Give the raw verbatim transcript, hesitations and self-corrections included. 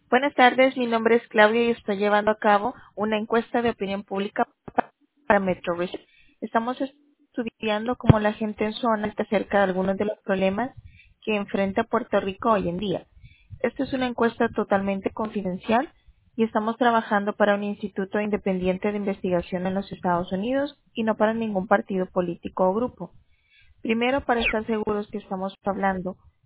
Buenas tardes, mi nombre es Claudia y estoy llevando a cabo una encuesta de opinión pública para Metro Research. Estamos estudiando cómo la gente en zona está acerca de algunos de los problemas que enfrenta Puerto Rico hoy en día. Esta es una encuesta totalmente confidencial y estamos trabajando para un instituto independiente de investigación en los Estados Unidos y no para ningún partido político o grupo. Primero, para estar seguros que estamos hablando